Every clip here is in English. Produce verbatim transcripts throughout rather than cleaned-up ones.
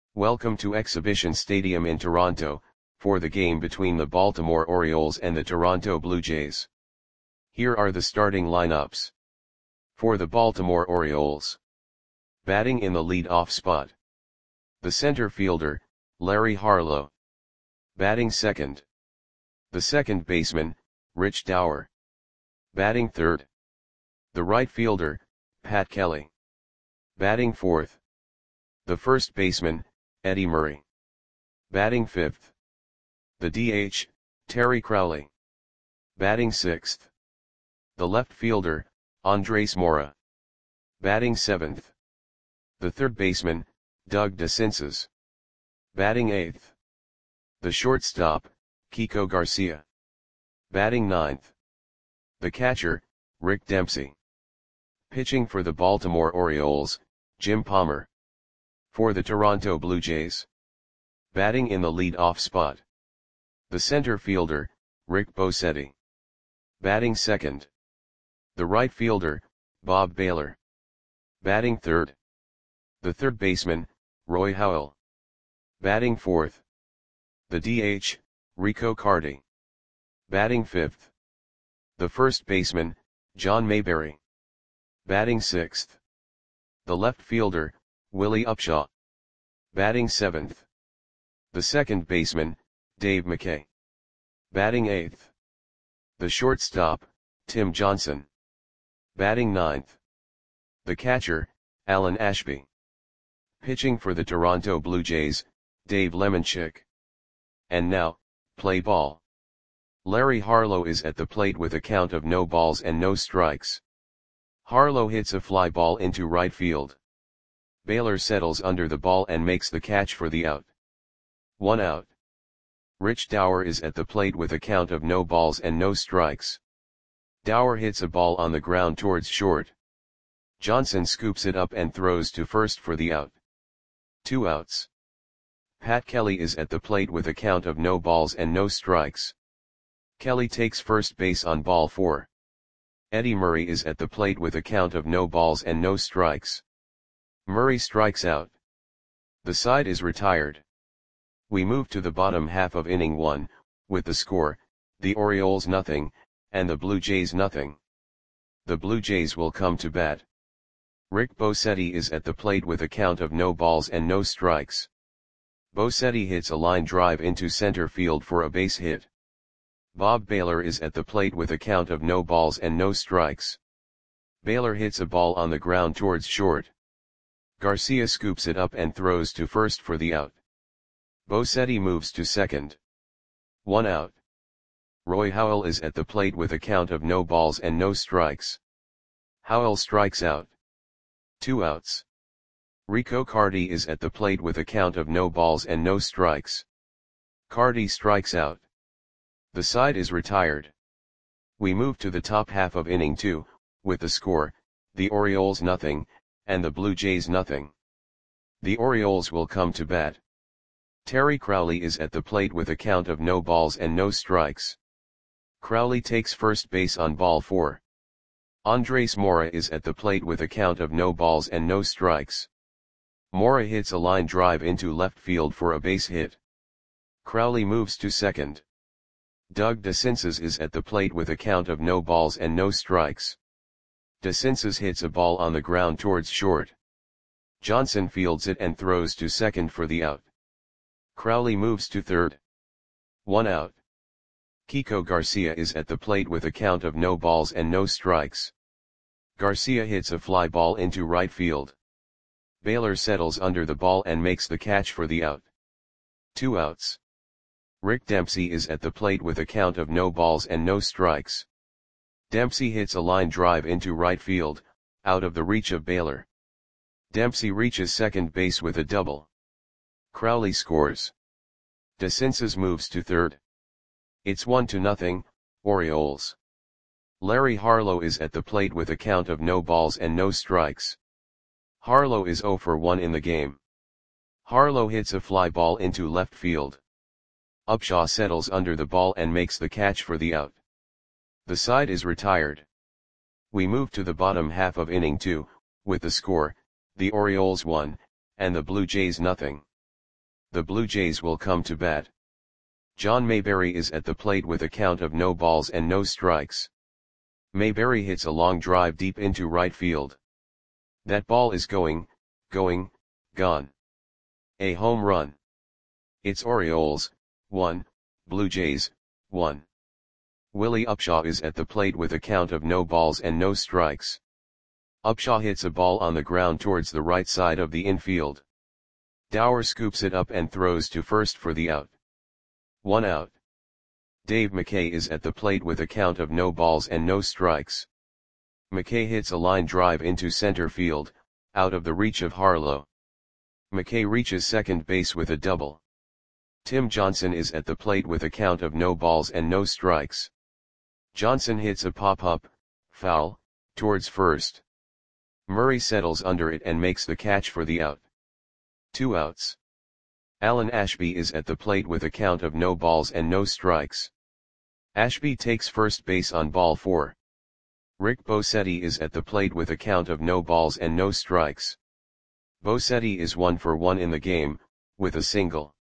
Welcome to Exhibition Stadium in Toronto, for the game between the Baltimore Orioles and the Toronto Blue Jays. Here are the starting lineups. For the Baltimore Orioles. Batting in the lead-off spot. The center fielder, Larry Harlow. Batting second. The second baseman, Rich Dauer. Batting third. The right fielder, Pat Kelly. Batting fourth. The first baseman, Eddie Murray. Batting fifth. The D H, Terry Crowley. Batting sixth. The left fielder, Andres Mora. Batting seventh. The third baseman, Doug DeCinces. Batting eighth. The shortstop, Kiko Garcia. Batting ninth. The catcher, Rick Dempsey. Pitching for the Baltimore Orioles, Jim Palmer. For the Toronto Blue Jays. Batting in the lead-off spot. The center fielder, Rick Bosetti. Batting second. The right fielder, Bob Baylor. Batting third. The third baseman, Roy Howell. Batting fourth. The D H, Rico Carty. Batting fifth. The first baseman, John Mayberry. Batting sixth. The left fielder, Willie Upshaw. Batting seventh. The second baseman, Dave McKay. Batting eighth. The shortstop, Tim Johnson. Batting ninth. The catcher, Alan Ashby. Pitching for the Toronto Blue Jays, Dave Lemanchik. And now, play ball. Larry Harlow is at the plate with a count of no balls and no strikes. Harlow hits a fly ball into right field. Baylor settles under the ball and makes the catch for the out. One out. Rich Dauer is at the plate with a count of no balls and no strikes. Dauer hits a ball on the ground towards short. Johnson scoops it up and throws to first for the out. Two outs. Pat Kelly is at the plate with a count of no balls and no strikes. Kelly takes first base on ball four. Eddie Murray is at the plate with a count of no balls and no strikes. Murray strikes out. The side is retired. We move to the bottom half of inning one, with the score, the Orioles nothing, and the Blue Jays nothing. The Blue Jays will come to bat. Rick Bosetti is at the plate with a count of no balls and no strikes. Bosetti hits a line drive into center field for a base hit. Bob Baylor is at the plate with a count of no balls and no strikes. Baylor hits a ball on the ground towards short. Garcia scoops it up and throws to first for the out. Bosetti moves to second. One out. Roy Howell is at the plate with a count of no balls and no strikes. Howell strikes out. Two outs. Rico Carty is at the plate with a count of no balls and no strikes. Carty strikes out. The side is retired. We move to the top half of inning two, with the score, the Orioles nothing, and the Blue Jays nothing. The Orioles will come to bat. Terry Crowley is at the plate with a count of no balls and no strikes. Crowley takes first base on ball four. Andres Mora is at the plate with a count of no balls and no strikes. Mora hits a line drive into left field for a base hit. Crowley moves to second. Doug DeCinces is at the plate with a count of no balls and no strikes. DeCinces hits a ball on the ground towards short. Johnson fields it and throws to second for the out. Crowley moves to third. One out. Kiko Garcia is at the plate with a count of no balls and no strikes. Garcia hits a fly ball into right field. Baylor settles under the ball and makes the catch for the out. Two outs. Rick Dempsey is at the plate with a count of no balls and no strikes. Dempsey hits a line drive into right field, out of the reach of Baylor. Dempsey reaches second base with a double. Crowley scores. DeCinces moves to third. It's one to nothing, Orioles. Larry Harlow is at the plate with a count of no balls and no strikes. Harlow is zero for one in the game. Harlow hits a fly ball into left field. Upshaw settles under the ball and makes the catch for the out. The side is retired. We move to the bottom half of inning two, with the score, the Orioles one, and the Blue Jays nothing. The Blue Jays will come to bat. John Mayberry is at the plate with a count of no balls and no strikes. Mayberry hits a long drive deep into right field. That ball is going, going, gone. A home run. It's Orioles, one, Blue Jays, one. Willie Upshaw is at the plate with a count of no balls and no strikes. Upshaw hits a ball on the ground towards the right side of the infield. Dower scoops it up and throws to first for the out. One out. Dave McKay is at the plate with a count of no balls and no strikes. McKay hits a line drive into center field, out of the reach of Harlow. McKay reaches second base with a double. Tim Johnson is at the plate with a count of no balls and no strikes. Johnson hits a pop-up, foul, towards first. Murray settles under it and makes the catch for the out. Two outs. Alan Ashby is at the plate with a count of no balls and no strikes. Ashby takes first base on ball four. Rick Bosetti is at the plate with a count of no balls and no strikes. Bosetti is one for one in the game, with a single.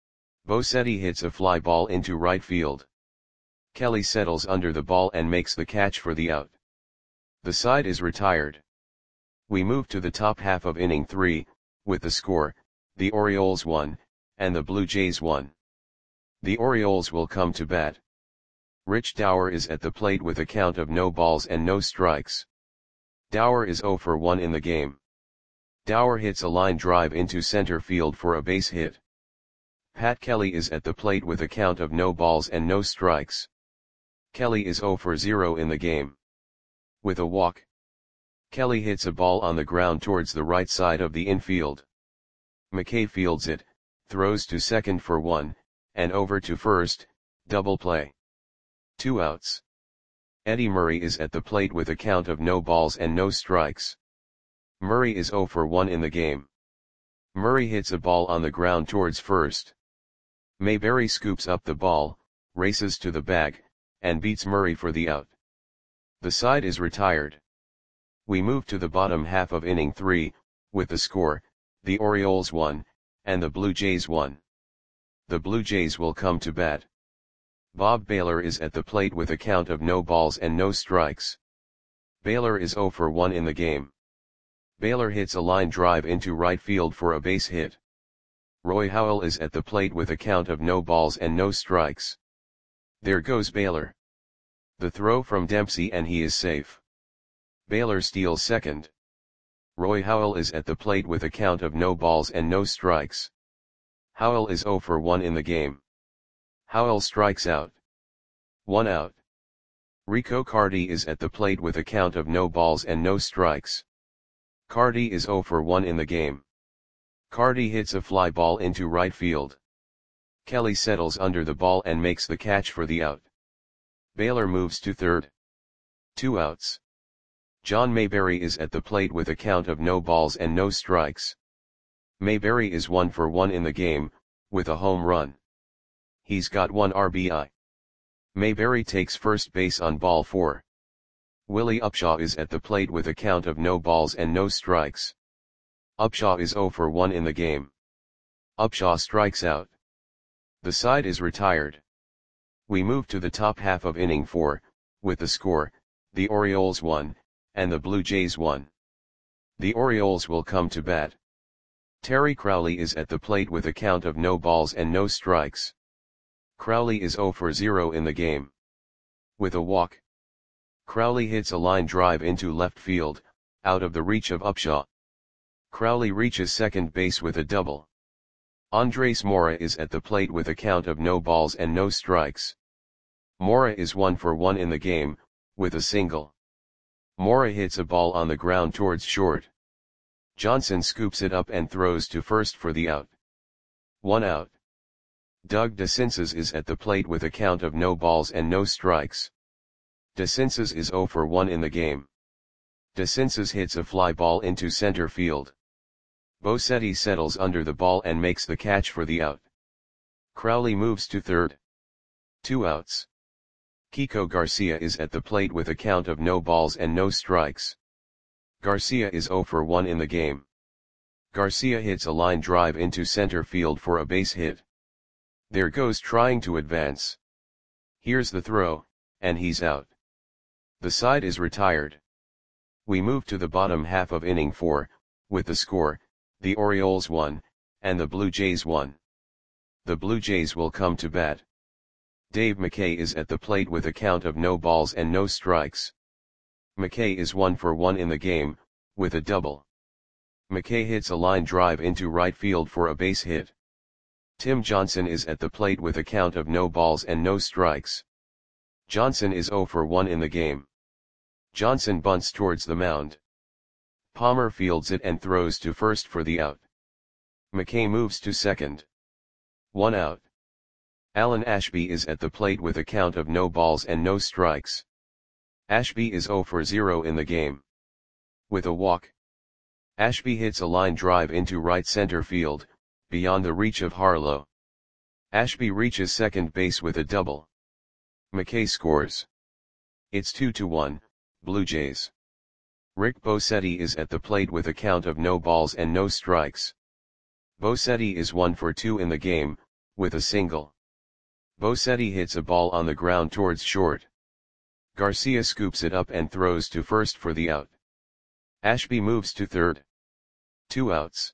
Bosetti hits a fly ball into right field. Kelly settles under the ball and makes the catch for the out. The side is retired. We move to the top half of inning three, with the score, the Orioles won, and the Blue Jays won. The Orioles will come to bat. Rich Dower is at the plate with a count of no balls and no strikes. Dower is zero for one in the game. Dower hits a line drive into center field for a base hit. Pat Kelly is at the plate with a count of no balls and no strikes. Kelly is zero for zero in the game. With a walk. Kelly hits a ball on the ground towards the right side of the infield. McKay fields it, throws to second for one, and over to first, double play. Two outs. Eddie Murray is at the plate with a count of no balls and no strikes. Murray is zero for one in the game. Murray hits a ball on the ground towards first. Mayberry scoops up the ball, races to the bag, and beats Murray for the out. The side is retired. We move to the bottom half of inning three, with the score, the Orioles won, and the Blue Jays won. The Blue Jays will come to bat. Bob Baylor is at the plate with a count of no balls and no strikes. Baylor is zero for one in the game. Baylor hits a line drive into right field for a base hit. Roy Howell is at the plate with a count of no balls and no strikes. There goes Baylor. The throw from Dempsey and he is safe. Baylor steals second. Roy Howell is at the plate with a count of no balls and no strikes. Howell is zero for one in the game. Howell strikes out. One out. Rico Carty is at the plate with a count of no balls and no strikes. Carty is zero for one in the game. Carty hits a fly ball into right field. Kelly settles under the ball and makes the catch for the out. Baylor moves to third. Two outs. John Mayberry is at the plate with a count of no balls and no strikes. Mayberry is one for one in the game, with a home run. He's got one R B I. Mayberry takes first base on ball four. Willie Upshaw is at the plate with a count of no balls and no strikes. Upshaw is zero for one in the game. Upshaw strikes out. The side is retired. We move to the top half of inning four, with the score, the Orioles won, and the Blue Jays won. The Orioles will come to bat. Terry Crowley is at the plate with a count of no balls and no strikes. Crowley is zero for zero in the game. With a walk. Crowley hits a line drive into left field, out of the reach of Upshaw. Crowley reaches second base with a double. Andres Mora is at the plate with a count of no balls and no strikes. Mora is one for one in the game, with a single. Mora hits a ball on the ground towards short. Johnson scoops it up and throws to first for the out. One out. Doug DeCinces is at the plate with a count of no balls and no strikes. DeCinces is zero for one in the game. DeCinces hits a fly ball into center field. Bosetti settles under the ball and makes the catch for the out. Crowley moves to third. Two outs. Kiko Garcia is at the plate with a count of no balls and no strikes. Garcia is zero for one in the game. Garcia hits a line drive into center field for a base hit. There goes trying to advance. Here's the throw, and he's out. The side is retired. We move to the bottom half of inning four, with the score, the Orioles won, and the Blue Jays won. The Blue Jays will come to bat. Dave McKay is at the plate with a count of no balls and no strikes. McKay is one for one in the game, with a double. McKay hits a line drive into right field for a base hit. Tim Johnson is at the plate with a count of no balls and no strikes. Johnson is zero for one in the game. Johnson bunts towards the mound. Palmer fields it and throws to first for the out. McKay moves to second. One out. Alan Ashby is at the plate with a count of no balls and no strikes. Ashby is zero for zero in the game. With a walk, Ashby hits a line drive into right center field, beyond the reach of Harlow. Ashby reaches second base with a double. McKay scores. It's two to one, Blue Jays. Rick Bosetti is at the plate with a count of no balls and no strikes. Bosetti is one for two in the game, with a single. Bosetti hits a ball on the ground towards short. Garcia scoops it up and throws to first for the out. Ashby moves to third. Two outs.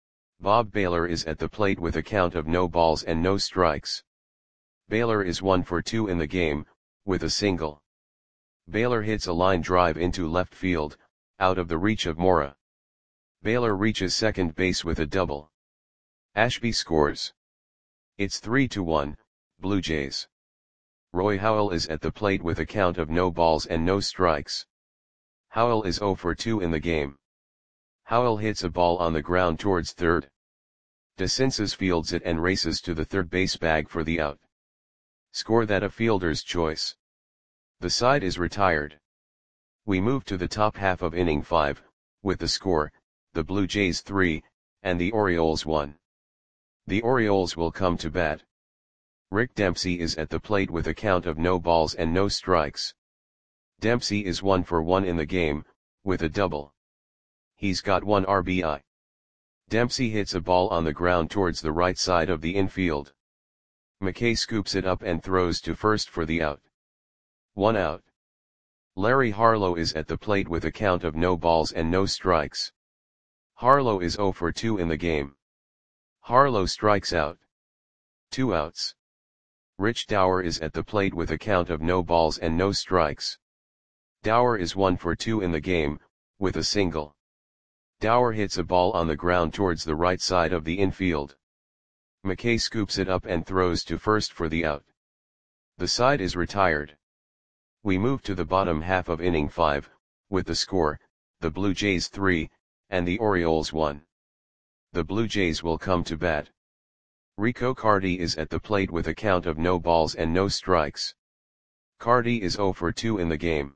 Bob Baylor is at the plate with a count of no balls and no strikes. Baylor is one for two in the game, with a single. Baylor hits a line drive into left field, out of the reach of Mora. Baylor reaches second base with a double. Ashby scores. It's three to one, Blue Jays. Roy Howell is at the plate with a count of no balls and no strikes. Howell is zero for two in the game. Howell hits a ball on the ground towards third. DeCinces fields it and races to the third base bag for the out. Score that a fielder's choice. The side is retired. We move to the top half of inning five, with the score, the Blue Jays three, and the Orioles one. The Orioles will come to bat. Rick Dempsey is at the plate with a count of no balls and no strikes. Dempsey is one for one in the game, with a double. He's got one R B I. Dempsey hits a ball on the ground towards the right side of the infield. McKay scoops it up and throws to first for the out. One out. Larry Harlow is at the plate with a count of no balls and no strikes. Harlow is zero for two in the game. Harlow strikes out. Two outs. Rich Dower is at the plate with a count of no balls and no strikes. Dower is one for two in the game, with a single. Dower hits a ball on the ground towards the right side of the infield. McKay scoops it up and throws to first for the out. The side is retired. We move to the bottom half of inning five, with the score, the Blue Jays three, and the Orioles one. The Blue Jays will come to bat. Rico Carty is at the plate with a count of no balls and no strikes. Carty is zero for two in the game.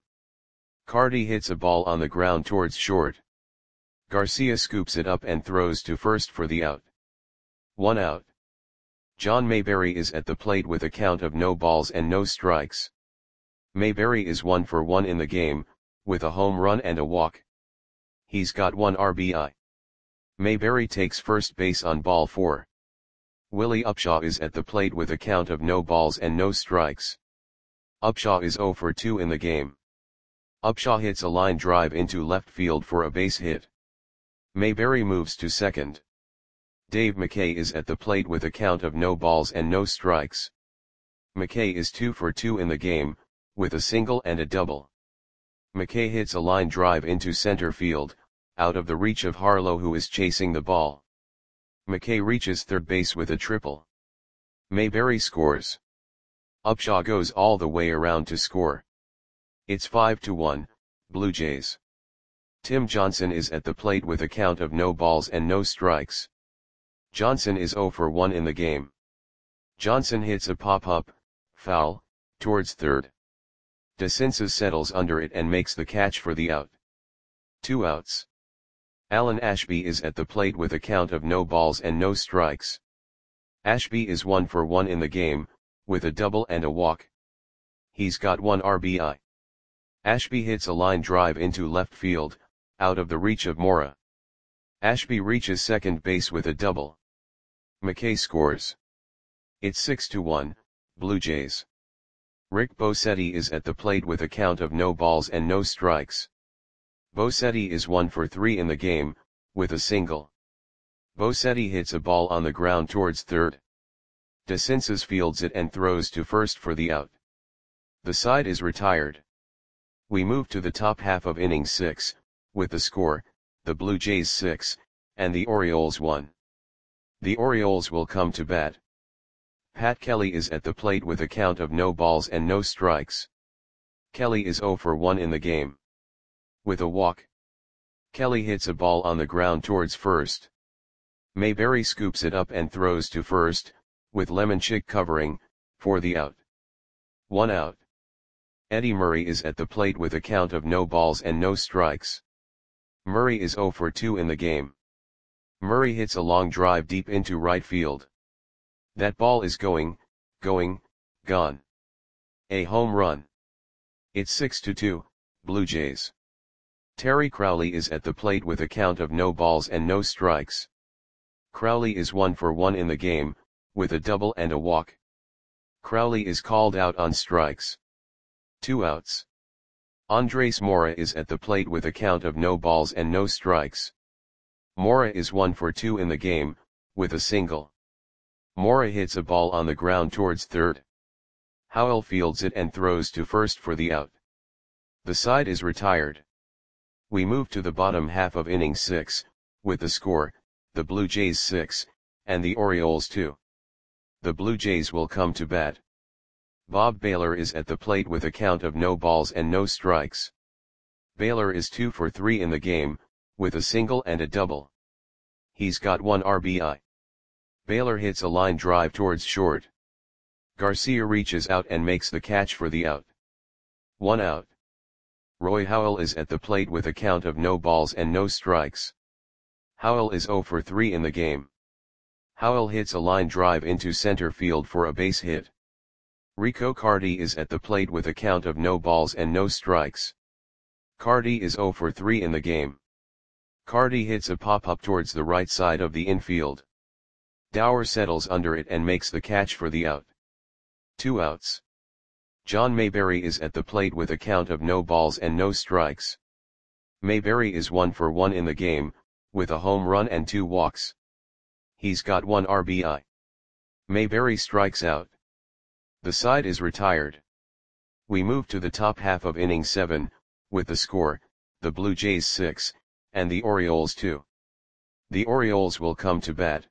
Carty hits a ball on the ground towards short. Garcia scoops it up and throws to first for the out. One out. John Mayberry is at the plate with a count of no balls and no strikes. Mayberry is one for one in the game, with a home run and a walk. He's got one R B I. Mayberry takes first base on ball four. Willie Upshaw is at the plate with a count of no balls and no strikes. Upshaw is zero for two in the game. Upshaw hits a line drive into left field for a base hit. Mayberry moves to second. Dave McKay is at the plate with a count of no balls and no strikes. McKay is two for two in the game, with a single and a double. McKay hits a line drive into center field, out of the reach of Harlow who is chasing the ball. McKay reaches third base with a triple. Mayberry scores. Upshaw goes all the way around to score. It's five to one, Blue Jays. Tim Johnson is at the plate with a count of no balls and no strikes. Johnson is zero for one in the game. Johnson hits a pop-up, foul, towards third. DeCinces settles under it and makes the catch for the out. Two outs. Alan Ashby is at the plate with a count of no balls and no strikes. Ashby is one for one in the game, with a double and a walk. He's got one R B I. Ashby hits a line drive into left field, out of the reach of Mora. Ashby reaches second base with a double. McKay scores. It's six to one, Blue Jays. Rick Bosetti is at the plate with a count of no balls and no strikes. Bosetti is one for three in the game, with a single. Bosetti hits a ball on the ground towards third. DeCinces fields it and throws to first for the out. The side is retired. We move to the top half of inning six, with the score, the Blue Jays six, and the Orioles one. The Orioles will come to bat. Pat Kelly is at the plate with a count of no balls and no strikes. Kelly is zero for one in the game. With a walk, Kelly hits a ball on the ground towards first. Mayberry scoops it up and throws to first, with Lemonchick covering, for the out. One out. Eddie Murray is at the plate with a count of no balls and no strikes. Murray is zero for two in the game. Murray hits a long drive deep into right field. That ball is going, going, gone. A home run. It's six to two, Blue Jays. Terry Crowley is at the plate with a count of no balls and no strikes. Crowley is one for one in the game, with a double and a walk. Crowley is called out on strikes. Two outs. Andres Mora is at the plate with a count of no balls and no strikes. Mora is one for two in the game, with a single. Mora hits a ball on the ground towards third. Howell fields it and throws to first for the out. The side is retired. We move to the bottom half of inning six, with the score, the Blue Jays six, and the Orioles two. The Blue Jays will come to bat. Bob Baylor is at the plate with a count of no balls and no strikes. Baylor is two for three in the game, with a single and a double. He's got one R B I. Baylor hits a line drive towards short. Garcia reaches out and makes the catch for the out. One out. Roy Howell is at the plate with a count of no balls and no strikes. Howell is zero for three in the game. Howell hits a line drive into center field for a base hit. Rico Carty is at the plate with a count of no balls and no strikes. Carty is zero for three in the game. Carty hits a pop-up towards the right side of the infield. Dower settles under it and makes the catch for the out. Two outs. John Mayberry is at the plate with a count of no balls and no strikes. Mayberry is one for one in the game, with a home run and two walks. He's got one R B I. Mayberry strikes out. The side is retired. We move to the top half of inning seven, with the score, the Blue Jays six, and the Orioles two. The Orioles will come to bat.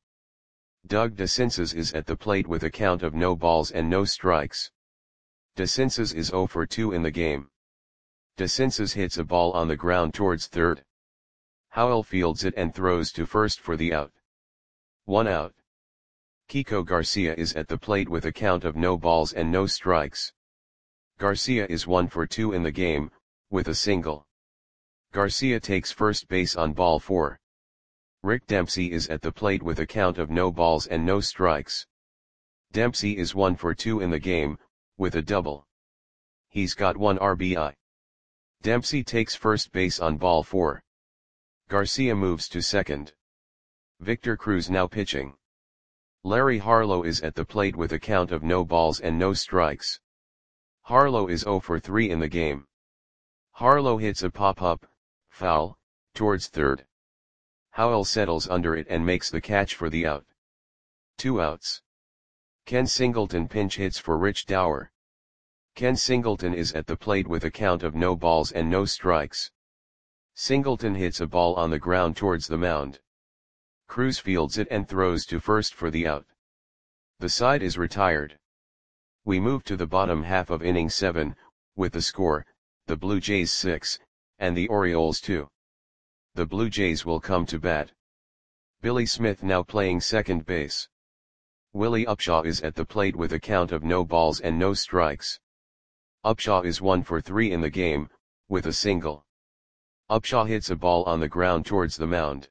Doug DeCinces is at the plate with a count of no balls and no strikes. DeCinces is zero for two in the game. DeCinces hits a ball on the ground towards third. Howell fields it and throws to first for the out. One out. Kiko Garcia is at the plate with a count of no balls and no strikes. Garcia is one for two in the game, with a single. Garcia takes first base on ball four. Rick Dempsey is at the plate with a count of no balls and no strikes. Dempsey is one for two in the game, with a double. He's got one R B I. Dempsey takes first base on ball four. Garcia moves to second. Victor Cruz now pitching. Larry Harlow is at the plate with a count of no balls and no strikes. Harlow is zero for three in the game. Harlow hits a pop-up, foul, towards third. Howell settles under it and makes the catch for the out. Two outs. Ken Singleton pinch hits for Rich Dower. Ken Singleton is at the plate with a count of no balls and no strikes. Singleton hits a ball on the ground towards the mound. Cruz fields it and throws to first for the out. The side is retired. We move to the bottom half of inning seven, with the score, the Blue Jays six, and the Orioles two. The Blue Jays will come to bat. Billy Smith now playing second base. Willie Upshaw is at the plate with a count of no balls and no strikes. Upshaw is one for three in the game, with a single. Upshaw hits a ball on the ground towards the mound.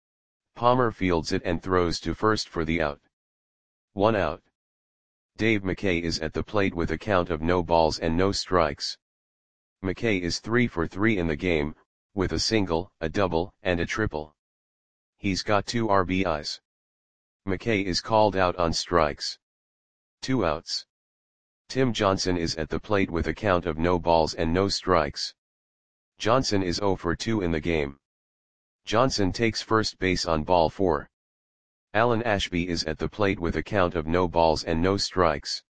Palmer fields it and throws to first for the out. One out. Dave McKay is at the plate with a count of no balls and no strikes. McKay is three for three in the game, with a single, a double, and a triple. He's got two R B Is. McKay is called out on strikes. Two outs. Tim Johnson is at the plate with a count of no balls and no strikes. Johnson is oh for two in the game. Johnson takes first base on ball four. Alan Ashby is at the plate with a count of no balls and no strikes.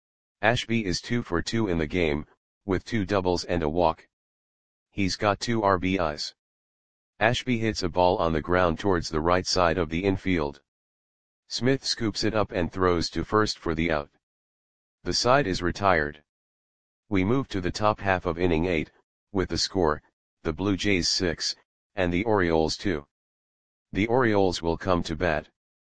Ashby is two for two in the game, with two doubles and a walk. He's got two R B Is. Ashby hits a ball on the ground towards the right side of the infield. Smith scoops it up and throws to first for the out. The side is retired. We move to the top half of inning eight, with the score, the Blue Jays six, and the Orioles two. The Orioles will come to bat.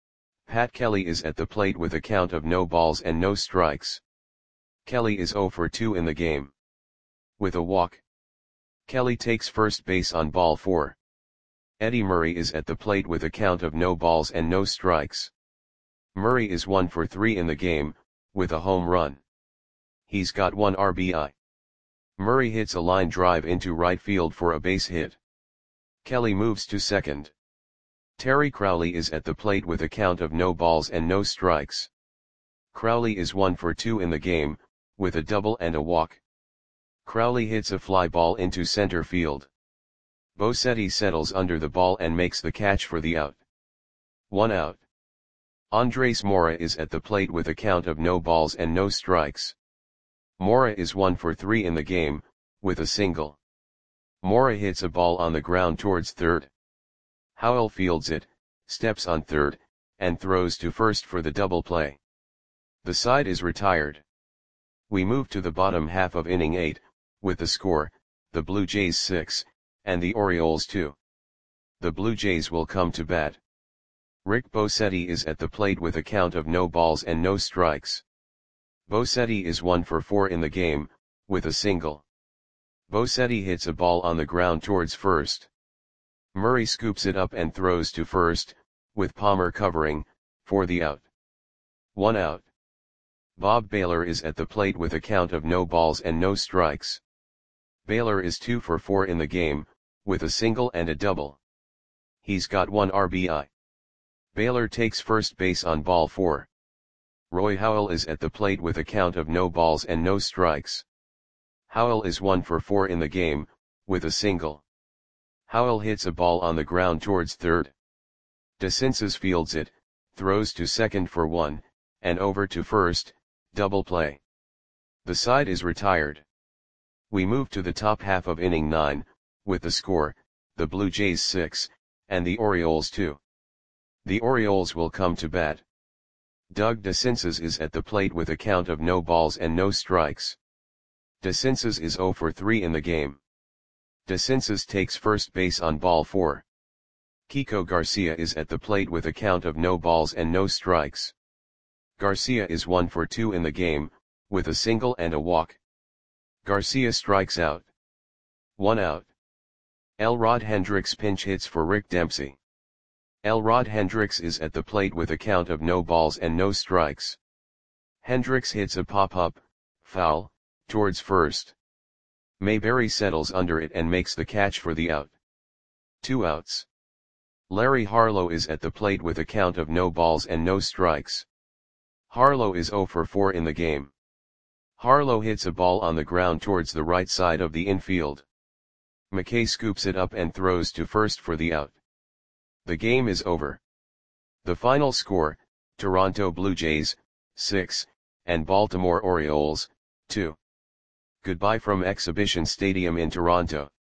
Pat Kelly is at the plate with a count of no balls and no strikes. Kelly is oh for two in the game. With a walk. Kelly takes first base on ball four. Eddie Murray is at the plate with a count of no balls and no strikes. Murray is one for three in the game, with a home run. He's got one R B I. Murray hits a line drive into right field for a base hit. Kelly moves to second. Terry Crowley is at the plate with a count of no balls and no strikes. Crowley is one for two in the game, with a double and a walk. Crowley hits a fly ball into center field. Bosetti settles under the ball and makes the catch for the out. One out. Andres Mora is at the plate with a count of no balls and no strikes. Mora is one for three in the game, with a single. Mora hits a ball on the ground towards third. Howell fields it, steps on third, and throws to first for the double play. The side is retired. We move to the bottom half of inning eight, with the score, the Blue Jays six, and the Orioles two. The Blue Jays will come to bat. Rick Bosetti is at the plate with a count of no balls and no strikes. Bosetti is one for four in the game, with a single. Bosetti hits a ball on the ground towards first. Murray scoops it up and throws to first, with Palmer covering, for the out. One out. Bob Baylor is at the plate with a count of no balls and no strikes. Baylor is two for four in the game, with a single and a double. He's got one R B I. Baylor takes first base on ball four. Roy Howell is at the plate with a count of no balls and no strikes. Howell is one for four in the game, with a single. Howell hits a ball on the ground towards third. DeCinces fields it, throws to second for one, and over to first, double play. The side is retired. We move to the top half of inning nine, with the score, the Blue Jays six, and the Orioles two. The Orioles will come to bat. Doug DeCinces is at the plate with a count of no balls and no strikes. DeCinces is oh for three in the game. DeCinces takes first base on ball four. Kiko Garcia is at the plate with a count of no balls and no strikes. Garcia is one for two in the game, with a single and a walk. Garcia strikes out. One out. Elrod Hendricks pinch hits for Rick Dempsey. Elrod Hendricks is at the plate with a count of no balls and no strikes. Hendricks hits a pop-up, foul, towards first. Mayberry settles under it and makes the catch for the out. Two outs. Larry Harlow is at the plate with a count of no balls and no strikes. Harlow is oh for four in the game. Harlow hits a ball on the ground towards the right side of the infield. McKay scoops it up and throws to first for the out. The game is over. The final score, Toronto Blue Jays, six, and Baltimore Orioles, two. Goodbye from Exhibition Stadium in Toronto.